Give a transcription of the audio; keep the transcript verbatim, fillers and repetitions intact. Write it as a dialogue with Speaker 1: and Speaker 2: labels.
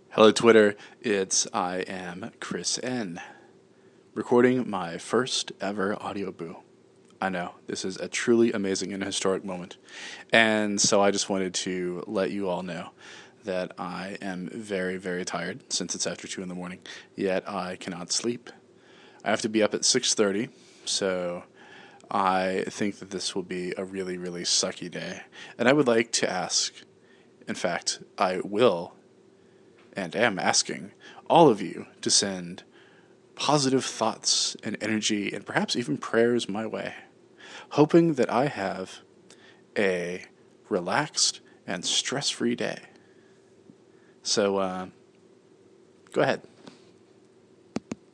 Speaker 1: Hello, Twitter. It's I am Chris N. Recording my first ever audio boo. I know, this is a truly amazing and historic moment. And so I just wanted to let you all know that I am very, very tired since it's after two in the morning, yet I cannot sleep. I have to be up at six thirty, so I think that this will be a really, really sucky day. And I would like to ask, in fact, I will and am asking all of you to send positive thoughts and energy and perhaps even prayers my way, hoping that I have a relaxed and stress-free day. So, uh, go ahead.